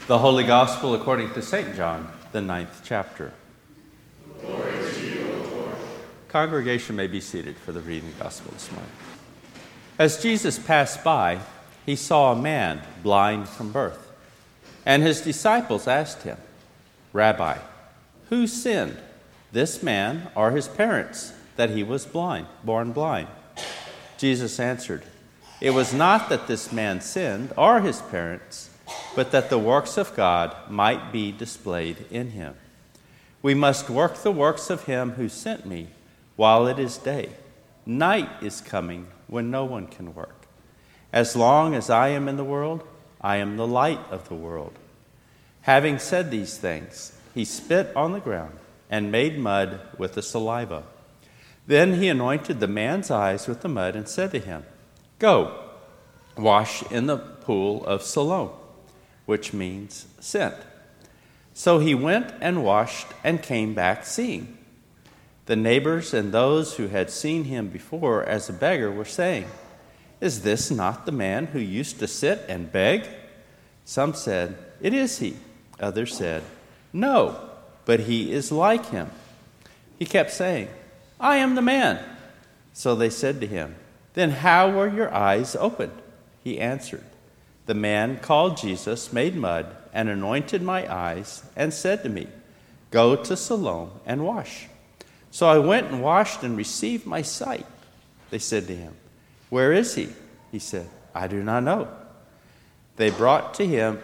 The Holy Gospel according to St. John, the 9th chapter. Glory to you, O Lord. Congregation may be seated for the reading of the Gospel this morning. As Jesus passed by, he saw a man blind from birth. And his disciples asked him, "Rabbi, who sinned, this man or his parents, that he was born blind?" Jesus answered, "It was not that this man sinned or his parents, but that the works of God might be displayed in him. We must work the works of him who sent me while it is day. Night is coming when no one can work. As long as I am in the world, I am the light of the world." Having said these things, he spit on the ground and made mud with the saliva. Then he anointed the man's eyes with the mud and said to him, "Go, wash in the pool of Siloam," which means sent. So he went and washed and came back seeing. The neighbors and those who had seen him before as a beggar were saying, "Is this not the man who used to sit and beg?" Some said, "It is he." Others said, "No, but he is like him." He kept saying, "I am the man." So they said to him, "Then how were your eyes opened?" He answered, "The man called Jesus made mud and anointed my eyes and said to me, 'Go to Siloam and wash.' So I went and washed and received my sight." They said to him, "Where is he?" He said, "I do not know." They brought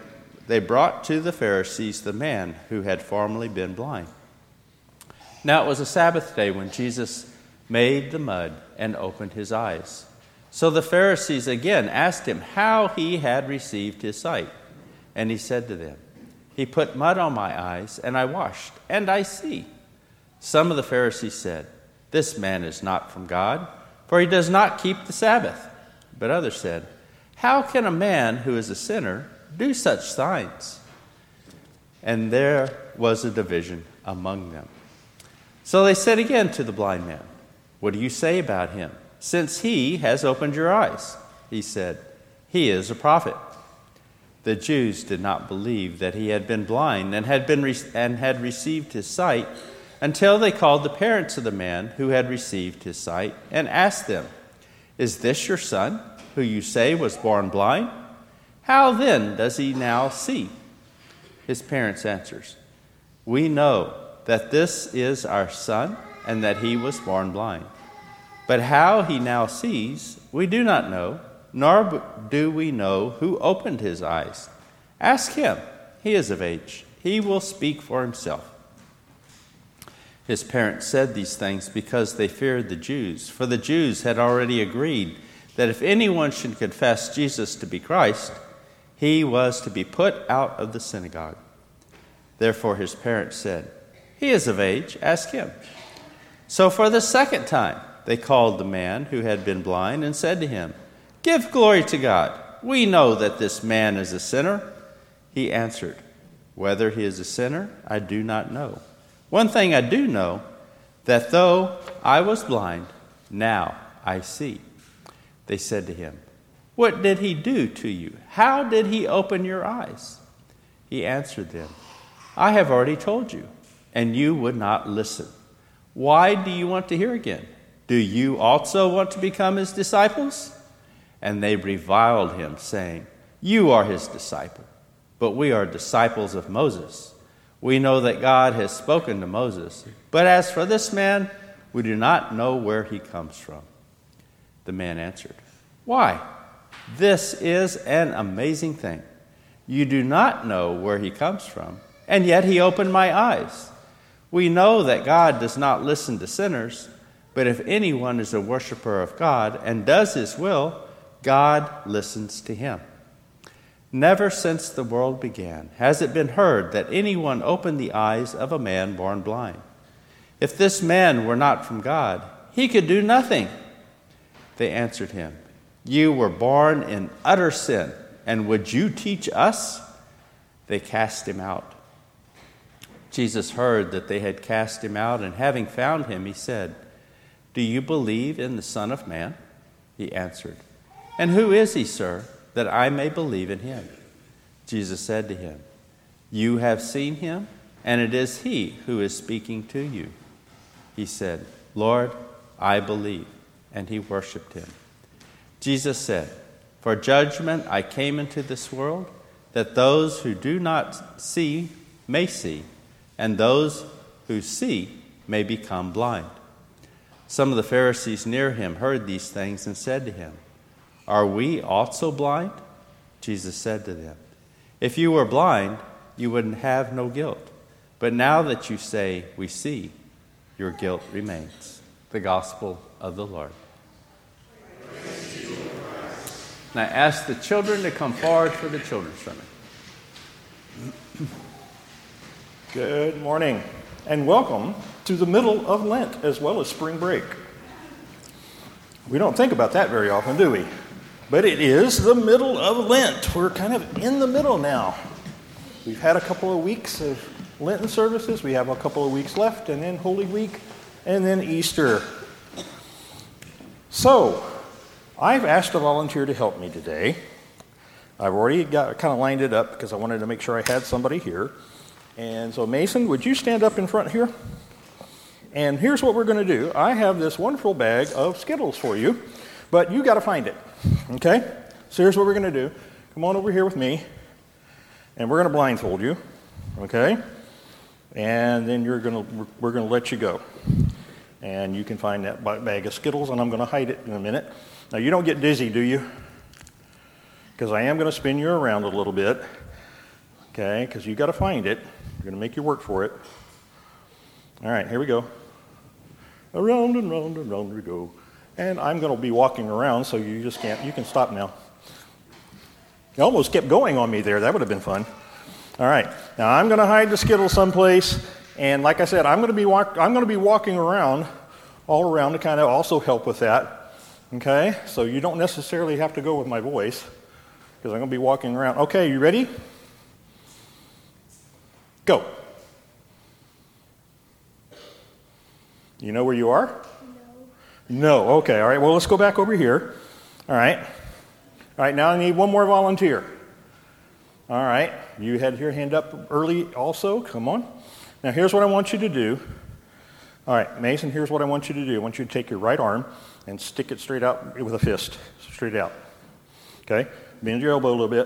to the Pharisees the man who had formerly been blind. Now it was a Sabbath day when Jesus made the mud and opened his eyes. So the Pharisees again asked him how he had received his sight. And he said to them, "He put mud on my eyes, and I washed, and I see." Some of the Pharisees said, "This man is not from God, for he does not keep the Sabbath." But others said, "How can a man who is a sinner do such signs?" And there was a division among them. So they said again to the blind man, "What do you say about him, since he has opened your eyes?" He said, "He is a prophet." The Jews did not believe that he had been blind and had received his sight until they called the parents of the man who had received his sight and asked them, "Is this your son, who you say was born blind? How then does he now see?" His parents answered, "We know that this is our son and that he was born blind. But how he now sees, we do not know, nor do we know who opened his eyes. Ask him. He is of age. He will speak for himself." His parents said these things because they feared the Jews, for the Jews had already agreed that if anyone should confess Jesus to be Christ, he was to be put out of the synagogue. Therefore his parents said, "He is of age. Ask him." So for the second time they called the man who had been blind and said to him, "Give glory to God. We know that this man is a sinner." He answered, "Whether he is a sinner, I do not know. One thing I do know, that though I was blind, now I see." They said to him, "What did he do to you? How did he open your eyes?" He answered them, "I have already told you, and you would not listen. Why do you want to hear again? Do you also want to become his disciples?" And they reviled him, saying, "You are his disciple, but we are disciples of Moses. We know that God has spoken to Moses, but as for this man, we do not know where he comes from." The man answered, "Why? This is an amazing thing. You do not know where he comes from, and yet he opened my eyes. We know that God does not listen to sinners, but if anyone is a worshiper of God and does his will, God listens to him. Never since the world began has it been heard that anyone opened the eyes of a man born blind. If this man were not from God, he could do nothing." They answered him, "You were born in utter sin, and would you teach us?" They cast him out. Jesus heard that they had cast him out, and having found him, he said, "Do you believe in the Son of Man?" He answered, "And who is he, sir, that I may believe in him?" Jesus said to him, You have seen him, and it is he who is speaking to you." He said, "Lord, I believe." And he worshiped him. Jesus said, "For judgment I came into this world, that those who do not see may see, and those who see may become blind." Some of the Pharisees near him heard these things and said to him, "Are we also blind?" Jesus said to them, "If you were blind, you would have no guilt. But now that you say, 'We see,' your guilt remains." The Gospel of the Lord. And I ask the children to come forward for the children's sermon. Good morning, and welcome to the middle of Lent as well as spring break. We don't think about that very often, do we? But it is the middle of Lent. We're kind of in the middle now. We've had a couple of weeks of Lenten services. We have a couple of weeks left, and then Holy Week, and then Easter. So, I've asked a volunteer to help me today. I've already got kind of lined it up because I wanted to make sure I had somebody here. And so, Mason, would you stand up in front here? And here's what we're going to do. I have this wonderful bag of Skittles for you, but you got to find it, okay? So here's what we're going to do. Come on over here with me, and we're going to blindfold you, okay? And then we're going to let you go. And you can find that bag of Skittles, and I'm going to hide it in a minute. Now, you don't get dizzy, do you? Because I am going to spin you around a little bit, okay? Because you got to find it. I'm going to make you work for it. All right, here we go. Around and round and round we go. And I'm going to be walking around, so you just can't. You can stop now. You almost kept going on me there. That would have been fun. All right, now I'm going to hide the Skittles someplace. And like I said, I'm going to be walking around, all around, to kind of also help with that. Okay, so you don't necessarily have to go with my voice, because I'm going to be walking around. Okay, you ready? Go. You know where you are? No. Okay, all right. Well, let's go back over here. All right. All right, now I need one more volunteer. All right. You had your hand up early also. Come on. Now, here's what I want you to do. All right, Mason, here's what I want you to do. I want you to take your right arm and stick it straight out with a fist. Straight out. Okay? Bend your elbow a little bit.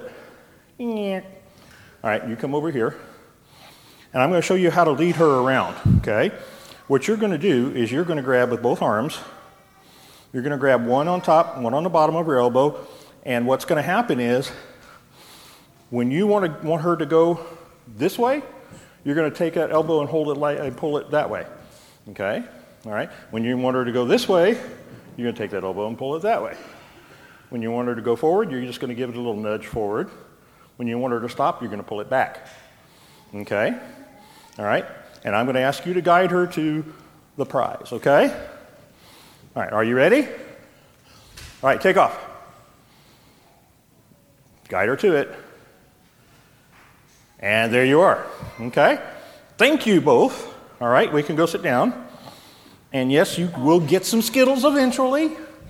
All right, you come over here. And I'm going to show you how to lead her around. Okay? What you're going to do is you're going to grab with both arms. You're going to grab one on top, one on the bottom of your elbow. And what's going to happen is when you want her to go this way, you're going to take that elbow and hold it and pull it that way. Okay? All right? When you want her to go this way, you're going to take that elbow and pull it that way. When you want her to go forward, you're just going to give it a little nudge forward. When you want her to stop, you're going to pull it back. Okay? All right? And I'm going to ask you to guide her to the prize, okay? All right, are you ready? All right, take off. Guide her to it. And there you are, okay? Thank you both. All right, we can go sit down. And yes, you will get some Skittles eventually,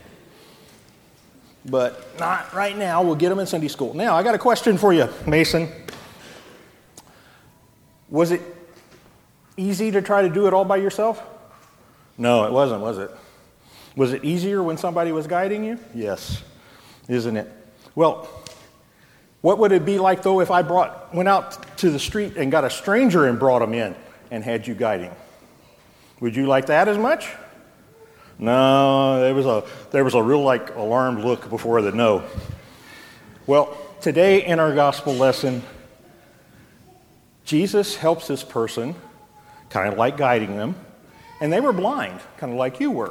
but not right now. We'll get them in Sunday school. Now, I got a question for you, Mason. Was it easy to try to do it all by yourself? No, it wasn't, was it? Was it easier when somebody was guiding you? Yes, isn't it? Well, what would it be like, though, if I went out to the street and got a stranger and brought him in and had you guiding? Would you like that as much? No, there was a real alarmed look before the no. Well, today in our gospel lesson, Jesus helps this person, kind of like guiding them, and they were blind, kind of like you were.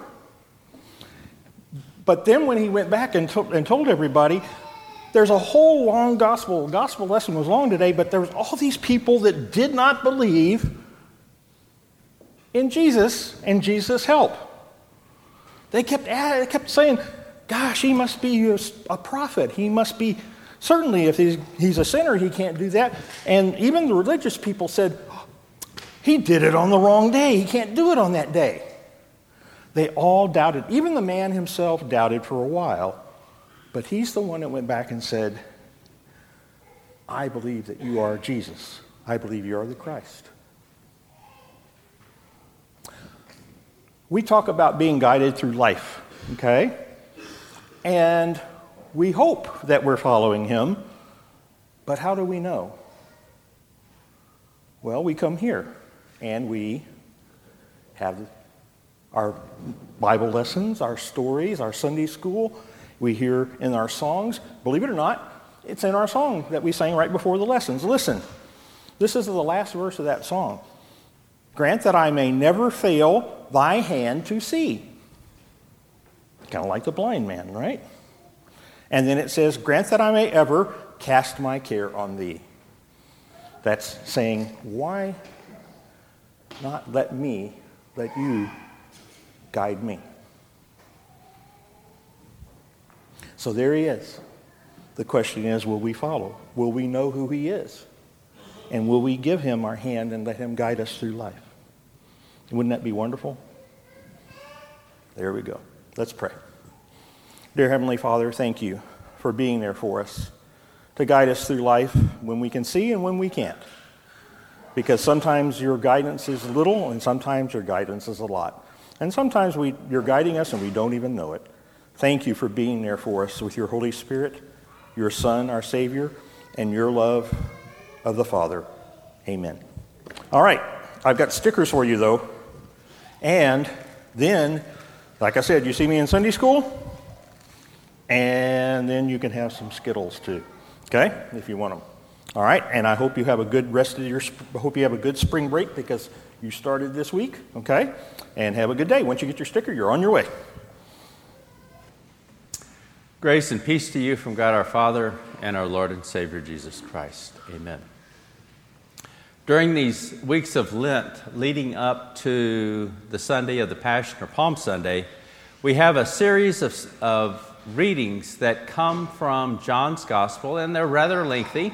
But then when he went back and told everybody, there's a whole long gospel lesson was long today, but there was all these people that did not believe in Jesus and Jesus' help. They kept saying, gosh, he must be a prophet. He must be, certainly if he's a sinner, he can't do that. And even the religious people said, he did it on the wrong day. He can't do it on that day. They all doubted. Even the man himself doubted for a while. But he's the one that went back and said, I believe that you are Jesus, I believe you are the Christ. We talk about being guided through life, okay? And we hope that we're following him, but how do we know? Well, we come here and we have our Bible lessons, our stories, our Sunday school. We hear in our songs. Believe it or not, it's in our song that we sang right before the lessons. Listen, this is the last verse of that song. Grant that I may never fail thy hand to see. Kind of like the blind man, right? And then it says, grant that I may ever cast my care on thee. That's saying, why not let you guide me? So there he is. The question is, will we follow? Will we know who he is? And will we give him our hand and let him guide us through life? Wouldn't that be wonderful? There we go. Let's pray. Dear Heavenly Father, thank you for being there for us to guide us through life when we can see and when we can't. Because sometimes your guidance is little and sometimes your guidance is a lot. And sometimes you're guiding us and we don't even know it. Thank you for being there for us with your Holy Spirit, your Son, our Savior, and your love of the Father. Amen. All right, I've got stickers for you though. And then, like I said, you see me in Sunday school? And then you can have some Skittles too. Okay, if you want them. All right, and I hope you have a good hope you have a good spring break because you started this week, okay? And have a good day. Once you get your sticker, you're on your way. Grace and peace to you from God our Father and our Lord and Savior Jesus Christ. Amen. During these weeks of Lent leading up to the Sunday of the Passion or Palm Sunday, we have a series of readings that come from John's Gospel, and they're rather lengthy.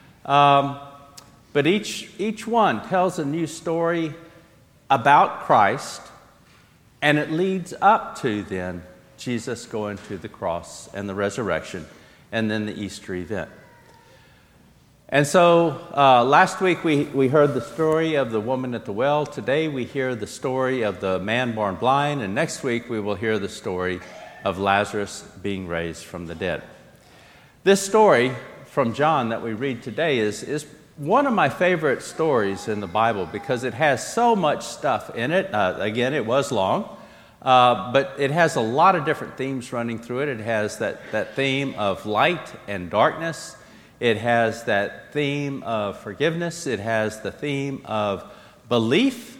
But each one tells a new story about Christ, and it leads up to then Jesus going to the cross and the resurrection, and then the Easter event. And so last week we heard the story of the woman at the well. Today we hear the story of the man born blind, and next week we will hear the story of Lazarus being raised from the dead. This story from John that we read today is one of my favorite stories in the Bible because it has so much stuff in it. Again, it was long, but it has a lot of different themes running through it. It has that theme of light and darkness. It has that theme of forgiveness. It has the theme of belief.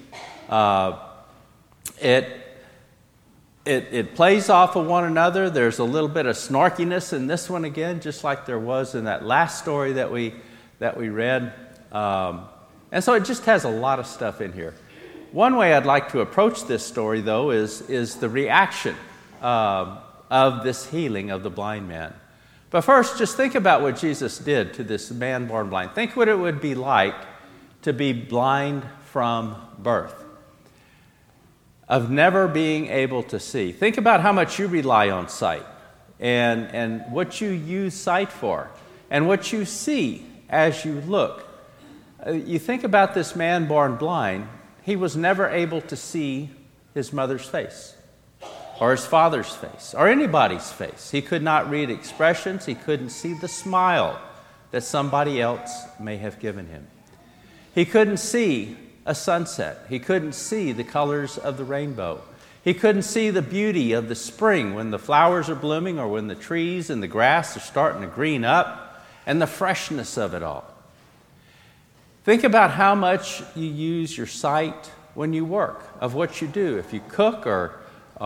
It plays off of one another. There's a little bit of snarkiness in this one again, just like there was in that last story that we read. And so it just has a lot of stuff in here. One way I'd like to approach this story, though, is the reaction of this healing of the blind man. But first, just think about what Jesus did to this man born blind. Think what it would be like to be blind from birth, of never being able to see. Think about how much you rely on sight and what you use sight for and what you see as you look. You think about this man born blind. He was never able to see his mother's face or his father's face or anybody's face. He could not read expressions. He couldn't see the smile that somebody else may have given him. He couldn't see a sunset. He couldn't see the colors of the rainbow. He couldn't see the beauty of the spring when the flowers are blooming or when the trees and the grass are starting to green up, and the freshness of it all. Think about how much you use your sight when you work, of what you do. If you cook or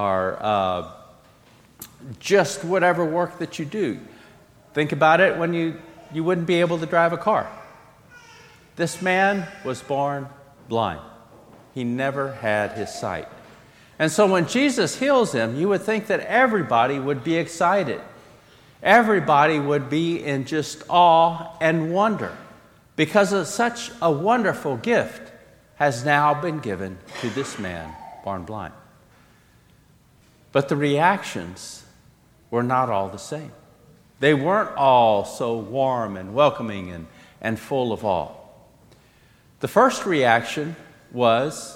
just whatever work that you do. Think about it when you wouldn't be able to drive a car. This man was born blind. He never had his sight. And so when Jesus heals him, you would think that everybody would be excited. Everybody would be in just awe and wonder because of such a wonderful gift has now been given to this man born blind. But the reactions were not all the same. They weren't all so warm and welcoming and full of awe. The first reaction was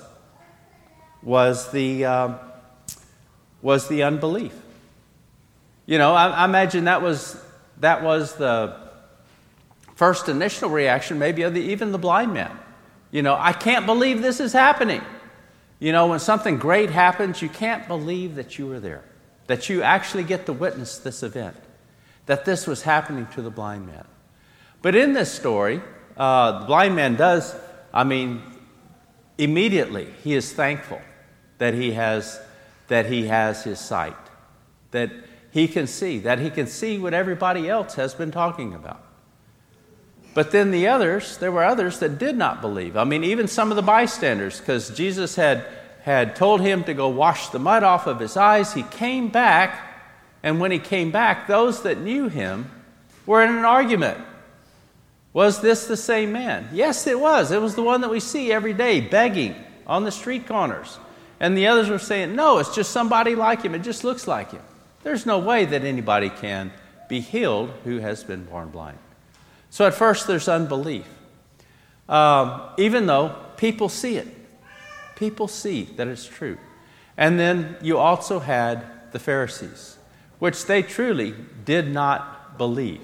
the unbelief. You know, I imagine that was the first initial reaction, maybe of even the blind man. You know, I can't believe this is happening. You know, when something great happens, you can't believe that you were there, that you actually get to witness this event, that this was happening to the blind man. But in this story, the blind man does, immediately he is thankful that he has his sight, that he can see what everybody else has been talking about. But then there were others that did not believe. I mean, even some of the bystanders, because Jesus had told him to go wash the mud off of his eyes. He came back, and when he came back, those that knew him were in an argument. Was this the same man? Yes, it was. It was the one that we see every day begging on the street corners. And the others were saying, no, it's just somebody like him. It just looks like him. There's no way that anybody can be healed who has been born blind. So at first there's unbelief. Even though people see it. People see that it's true. And then you also had the Pharisees, which they truly did not believe.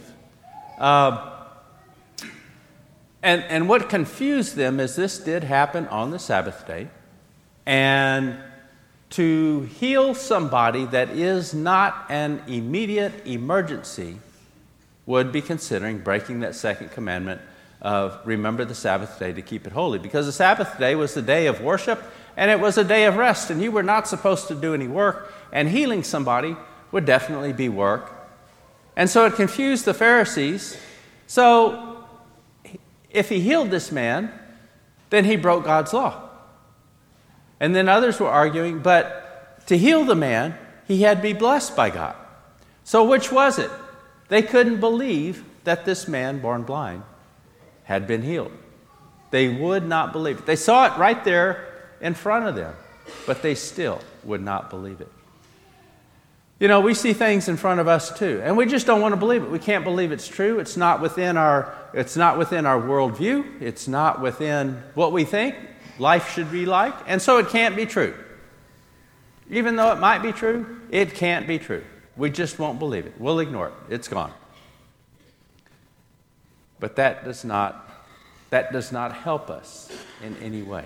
And what confused them is this did happen on the Sabbath day. And to heal somebody that is not an immediate emergency would be considering breaking that second commandment of remember the Sabbath day to keep it holy. Because the Sabbath day was the day of worship and it was a day of rest, and you were not supposed to do any work, and healing somebody would definitely be work. And so it confused the Pharisees. So if he healed this man, then he broke God's law. And then others were arguing, but to heal the man, he had to be blessed by God. So which was it? They couldn't believe that this man born blind had been healed. They would not believe it. They saw it right there in front of them, but they still would not believe it. You know, we see things in front of us too, and we just don't want to believe it. We can't believe it's true. It's not within our worldview. It's not within what we think life should be like, and so it can't be true. Even though it might be true, it can't be true. We just won't believe it. We'll ignore it. It's gone. But that does not help us in any way.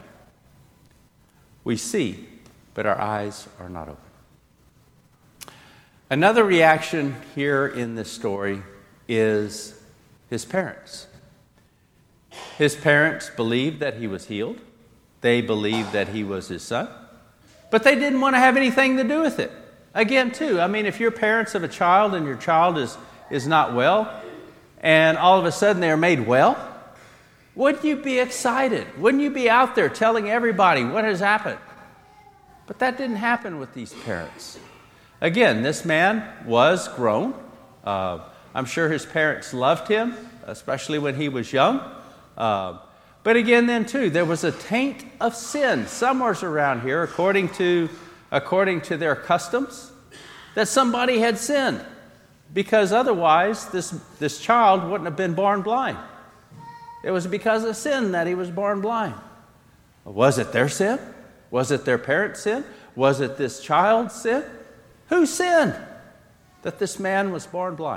We see, but our eyes are not open. Another reaction here in this story is his parents. His parents believed that he was healed. They believed that he was his son. But they didn't want to have anything to do with it. Again, too, I mean, if you're parents of a child and your child is not well, and all of a sudden they're made well, wouldn't you be excited? Wouldn't you be out there telling everybody what has happened? But that didn't happen with these parents. Again, this man was grown. I'm sure his parents loved him, especially when he was young. But again, then too, there was a taint of sin somewhere around here, according to their customs, that somebody had sinned, because otherwise this child wouldn't have been born blind. It was because of sin that he was born blind. Was it their sin? Was it their parents' sin? Was it this child's sin? Who sinned that this man was born blind?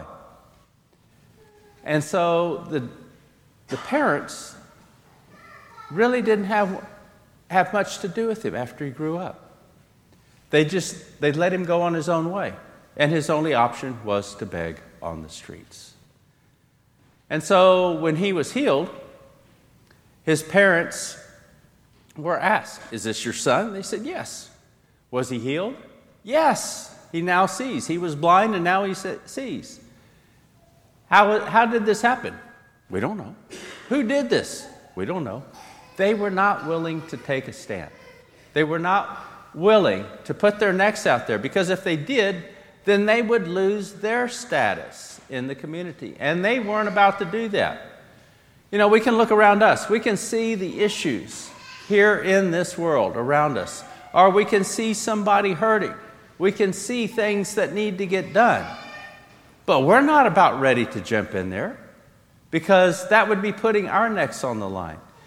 And so the parents really didn't have much to do with him after he grew up. They let him go on his own way. And his only option was to beg on the streets. And so when he was healed, his parents were asked, "Is this your son?" They said, "Yes." Was he healed? Yes. He now sees. He was blind and now he sees. How did this happen? We don't know. Who did this? We don't know. They were not willing to take a stand. They were not willing to put their necks out there, because if they did, then they would lose their status in the community. And they weren't about to do that. You know, we can look around us. We can see the issues here in this world around us. Or we can see somebody hurting. We can see things that need to get done. But we're not about ready to jump in there, because that would be putting our necks on the line.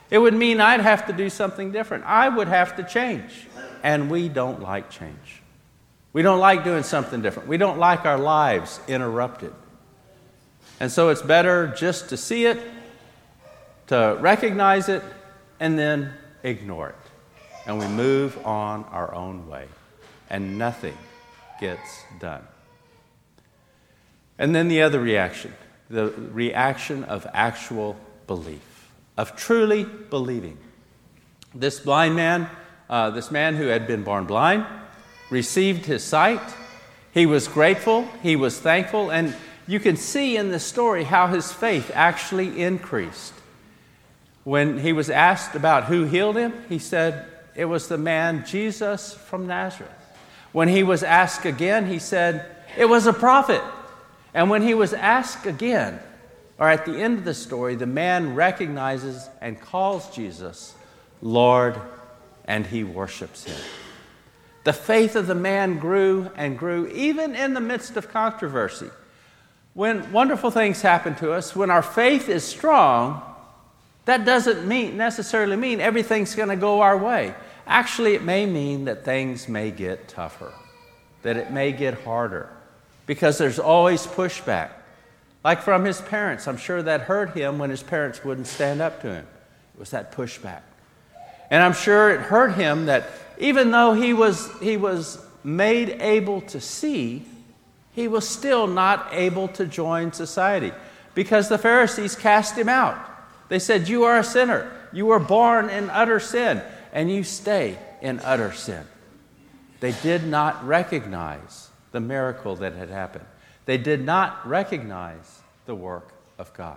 It would mean I'd have to do something different. I would have to change. And we don't like change. We don't like doing something different. We don't like our lives interrupted. And so it's better just to see it, to recognize it, and then ignore it. And we move on our own way. And nothing gets done. And then the other reaction, the reaction of actual belief, of truly believing. This blind man, this man who had been born blind, received his sight. He was grateful. He was thankful. And you can see in this story how his faith actually increased. When he was asked about who healed him, he said it was the man Jesus from Nazareth. When he was asked again, he said it was a prophet. And when he was asked again, or at the end of the story, the man recognizes and calls Jesus Lord, and he worships him. The faith of the man grew and grew, even in the midst of controversy. When wonderful things happen to us, when our faith is strong, that doesn't necessarily mean everything's going to go our way. Actually, it may mean that things may get tougher, that it may get harder, because there's always pushback. Like from his parents, I'm sure that hurt him when his parents wouldn't stand up to him. It was that pushback. And I'm sure it hurt him that even though he was made able to see, he was still not able to join society because the Pharisees cast him out. They said, "You are a sinner. You were born in utter sin, and you stay in utter sin." They did not recognize the miracle that had happened. They did not recognize the work of God.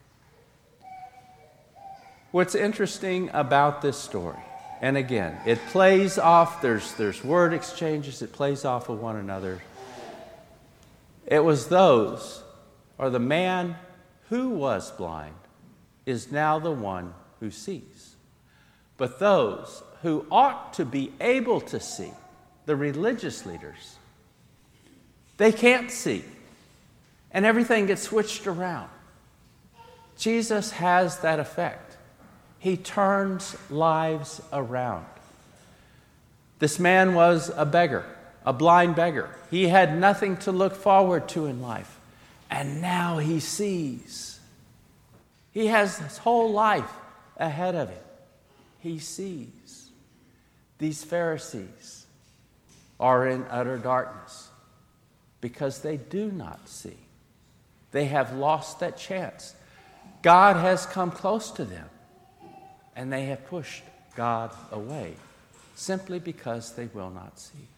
What's interesting about this story, and again, it plays off, there's word exchanges, it plays off of one another. It was those, or the man who was blind is now the one who sees. But those who ought to be able to see, the religious leaders, they can't see. And everything gets switched around. Jesus has that effect. He turns lives around. This man was a beggar, a blind beggar. He had nothing to look forward to in life. And now he sees. He has his whole life ahead of him. He sees. These Pharisees are in utter darkness because they do not see. They have lost that chance. God has come close to them, and they have pushed God away simply because they will not see.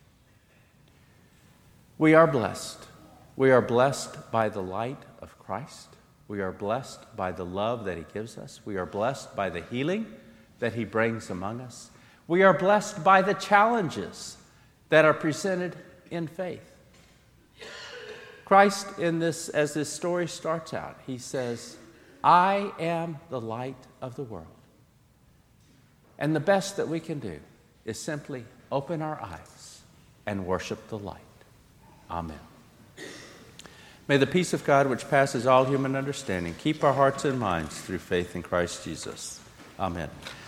We are blessed. We are blessed by the light of Christ. We are blessed by the love that he gives us. We are blessed by the healing that he brings among us. We are blessed by the challenges that are presented in faith. Christ, as this story starts out, he says, "I am the light of the world." And the best that we can do is simply open our eyes and worship the light. Amen. May the peace of God, which passes all human understanding, keep our hearts and minds through faith in Christ Jesus. Amen.